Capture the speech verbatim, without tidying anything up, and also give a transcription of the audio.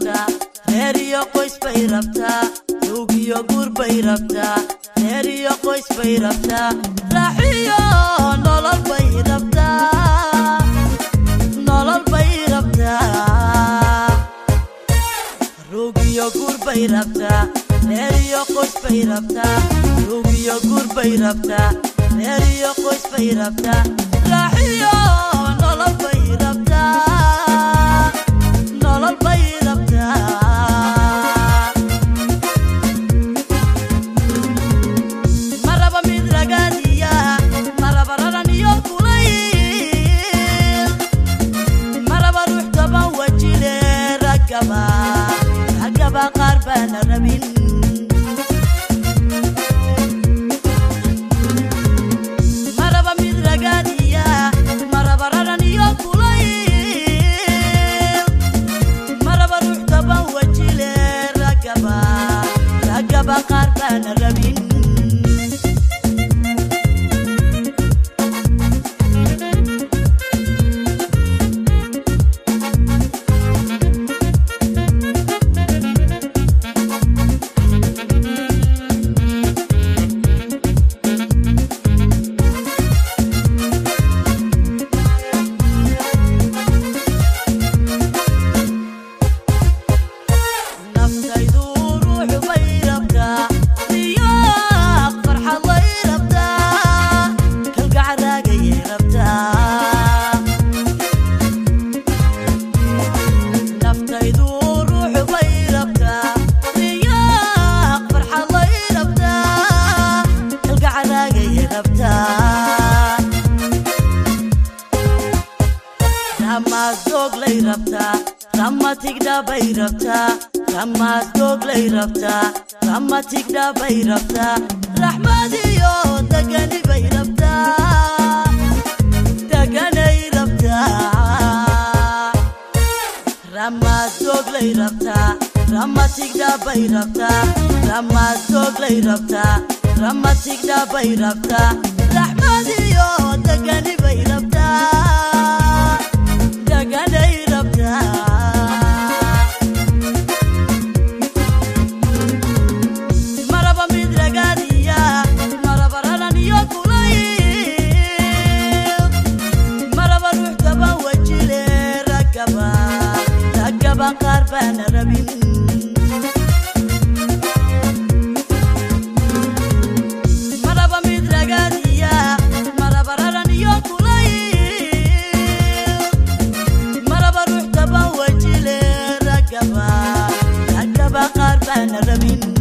rabta reeriyo qoys bay rabta duugiyo guur bay rabta reeriyo qoys bay rabta raaxiyo nolol bay rabta nolol bay rabta ruugiyo guur bay rabta reeriyo qoys bay rabta duugiyo guur bay rabta reeriyo qoys bay rabta raaxiyo nolol bay rabta nolol bay rabta maraba mid ragaadiya maraba raraniyo kulayl maraba ruux taban wajile ragaba ragaba qaar baan rabin maraba mid ragaadiya maraba raraniyo kulayl maraba ruux taban wajile ragaba ragaba qaar baan rabin bay rabta kama doglay rabta kama tigda bay rabta rahmadiyo dagani bay rabta daganay rabta rama doglay rabta rama tigda bay rabta rama doglay rabta rama tigda bay rabta rahmadiyo dagani bay rabta daganay rabta qaar baan rabin maraba mid ragaadiya maraba raraniyo kulayl maraba ruux taban wajile ragaba ragaba qaar baan rabin